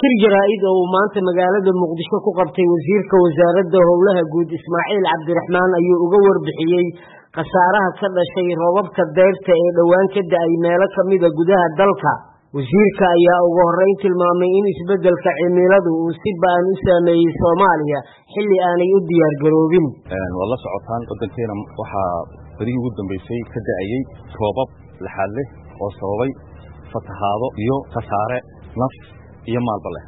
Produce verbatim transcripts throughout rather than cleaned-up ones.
shir jaraa'id oo uu maanta magaalada Muqdisho ku qabtay wasiirka wasaaradda howlaha guud Ismaaciil Cabdiraxmaan ayuu uga warbixiyay khasaaraha ka dhashay roobabka deyrta ee dhawaan ka da'ay meelo kamid ah gudaha dalka. wasiirka ayaa ugu horeyn tilmaamay in isbeddelka cimiladu uu si ba'an u saameeyay Soomaaliya xilli aanay u diyaar garoobin. wala socotaan wadankeena waxa badii ugu dambeysay ka da'ayay roobab laxad leh oo sababay fatahaado iyo khasaare naf iyo maalba leh.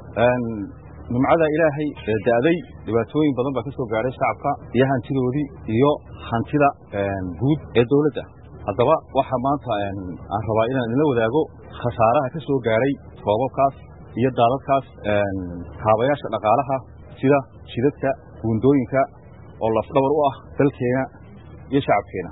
nimcada Ilaahay ee da'day dhibaatooyin badan baa ka soo gaaray shacabka iyo hantidoodii iyo hantida guud ee dawladda. haddaba waxa maanta aan rabaa inaan idin la wadaago khasaaraha ka soo gaaray roobabkaas iyo daadadkaas kaabayaasha dhaqaalaha sida jidadka buundooyinka oo lafdhabar u ah dalkeena iyo shacabkeena.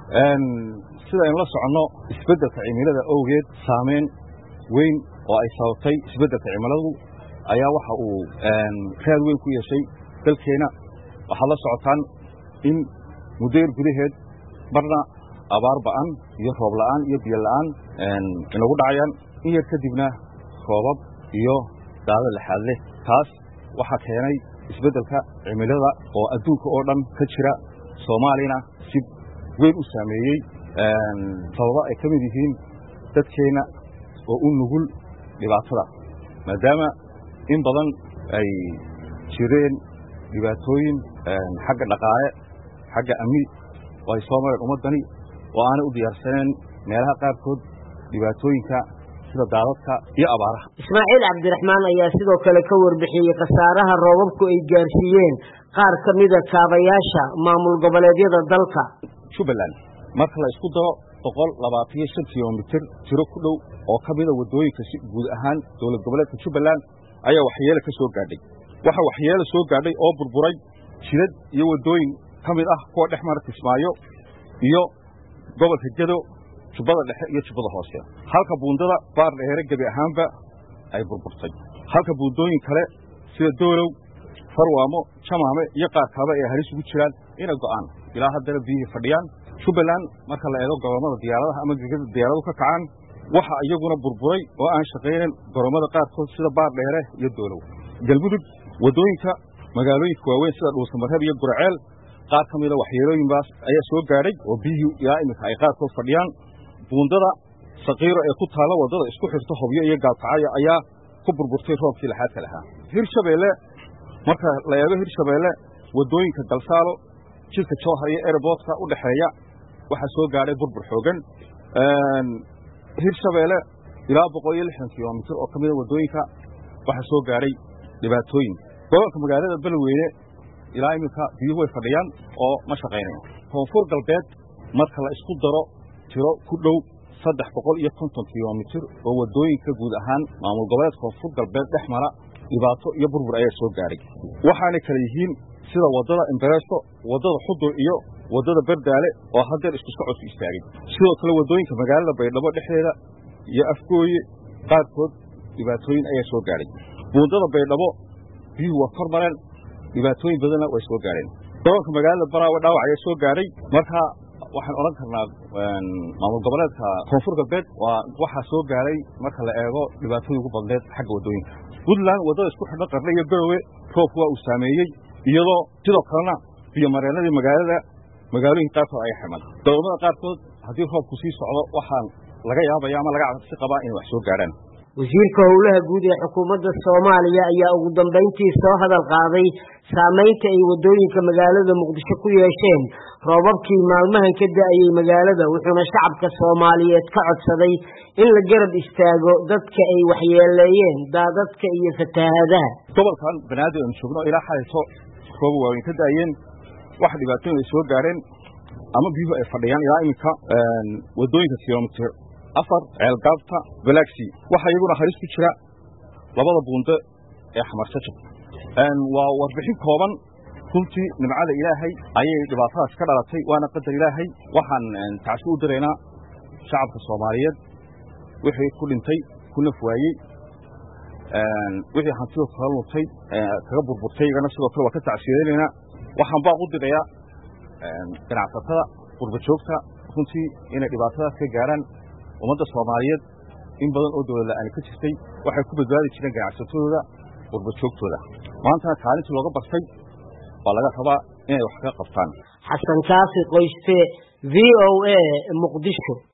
sida aynu la soconno isbeddelka cimilada awgeed saameyn weyn oo ay sababtay isbeddelka cimiladu ayaa waxa uu raad weyn ku yeeshay dalkeena. waxaad la socotaan in muddo yar gudaheed marna abaar ba'an iyo roob la'aan iyo biyo la'aan inagu dhacayaan in yar kadibna roobab iyo daadad laxaad leh. taas waxaa keenay isbeddelka cimilada oo adduunka oo dhan ka jira, Soomaalina si weyn u saameeyey sababa ay ka mid yihiin dadkeena oo u nugul dhibaatada, maadaama in badan ay jireen dhibaatooyin xagga dhaqaale xagga amni oo ay soo mareen ummadani oo aanay u diyaarsaneen meelaha qaarkood dhibaatooyinka sida daadadka iyo abaaraha. Ismaaciil Cabdiraxmaan ayaa sidoo kale ka warbixiyay khasaaraha roobabku ay gaarsiiyeen qaar ka mid ah kaabayaasha maamul goboleedyada dalka. Jubbaland marka la isku daro boqol labaatan iyo shan kiiloomitir tiro ku dhow oo ka mid ah wadooyinka si guud ahaan dowlad goboleedka Jubbaland ayaa waxyeelo ka soo gaadhay. waxa waxyeelo soo gaadhay oo burburay jidad iyo wadooyin ka mid ah kuwa dhex mara Kismaayo iyo gobolka Gedo, Jubbada Dhexe iyo Jubbada Hoose. halka buundada baar dheere gabi ahaanba ay burburtay. halka buundooyin kale sida Doolow, Farwaamo, Jamaame iyo qaar kale ay halis ugu jiraan inay go'aan ilaa haddana biyihii fadhiyaan. Jubbaland marka la eego garoomada diyaaradaha ama gegada diyaaradu ka kacaan waxa iyaguna burburay oo aan shaqeyneen garoomada qaarkood sida baar dheere iyo Doolow. Galmudug wadooyinka magaalooyinka waaweyn sida Dhuusamareeb iyo Gurceel qaar ka mid ah waxyeelooyin baas ayaa soo gaadhay oo biyihii ilaa imika ay qaarkood fadhiyaan. buundada Saqiiro ee ku taala wadada isku xirta Hobyo iyo Gaalkacyo ayaa ku burburtay roobkii laxaadka lahaa. Hirshabeelle marka la eego Hirshabeelle wadooyinka Galsaalo, jidka Jowhar iyo airportka u dhaxeeya waxa soo gaadhay burbur xoogan. Hirshabeelle ilaa boqol iyo lixdan kiiloomitir oo ka mid ah wadooyinka waxa soo gaadhay dhibaatooyin. gobolka magaalada Beledweyne ilaa imika biyuhu way fadhiyaan oo ma shaqeynayaan. Koonfur Galbeed marka la isku daro tiro ku dhow saddex boqol iyo konton kiiloomitir oo wadooyinka guud ahaan maamul goboleedka Koonfur Galbeed dhex mara dhibaato iyo burbur ayaa soo gaaray. waxaana kala yihiin sida wadada Imbareeso, wadada Xudur iyo wadada Bardaale oo hadda isku socodku istaagay. sidoo kale wadooyinka magaalada Baydhabo dhexdeeda iyo Afgooye qaarkood dhibaatooyin ayaa soo gaaray. buundada Baydhabo biyuhu waa kormareen, dhibaatooyin badanna way soo gaareen. gobolka magaalada Baraawe dhaawac ayaa soo gaaray. marka waxaan oran karnaa maamul goboleedka Koonfur Galbeed waa waxa soo gaaray marka la eego dhibaatooyin ugu badneed xagga wadooyinka. Puntland wadada isku xidhan Qarle iyo Garowe roobku waa uu saameeyay iyadoo sidoo kalena biyo mareenadii magaalada magaalooyinka qaarkood ay ximan. dowladda qaarkood haddii roobku sii socdo waxaan laga yaabayaa ama laga cabsi qabaa inay wax soo gaaraan. wasiirka howlaha guud ee xukuumadda Soomaaliya ayaa ugu dambeyntii soo hadal qaaday saameynta ay wadooyinka magaalada Muqdisho ku yeesheen roobabkii maalmahan ka da'ayay magaalada, wuxuuna shacabka Soomaaliyeed ka codsaday in la garab istaago dadka ay waxyeeleeyeen daadadka iyo fatahaadaha. gobolkan banaadir aan joogno ilaa xayso roob waaweyn ka da'ayeen wax dhibaatooyin ay soo gaareen ama biyuhu ay fadhiyaan ilaa imika wadooyinka kiiloomitir afar ceelgaabta Galaxy waxa iyaguna halis ku jira labada buundo ee Xamarshajo. waa warbixin kooban runtii nimcada Ilaahay ayay dhibaatadaas ka dhalatay waana qadar Ilaahay. waxaan tacsi u direynaa shacabka Soomaaliyeed wixii ku dhintay ku nafwaayay wixii hantiyo kala luntay kaga burburtay igana sidoo kale waa ka tacsiyeynaa. waxaan baa u direeyaa ganacsatada qurba joogta runtii inay dhibaatadaas ka gaaraan ummadda Soomaaliyeed in badan oo dawladda aan ka jirtay waxay ku badbaadi jireen ganacsatadooda qurbajoogtooda maanta kaalintii looga bartay baa laga rabaa inay wax ka qabtaan. Xasan Kaafi Qoyste, V O A Muqdisho.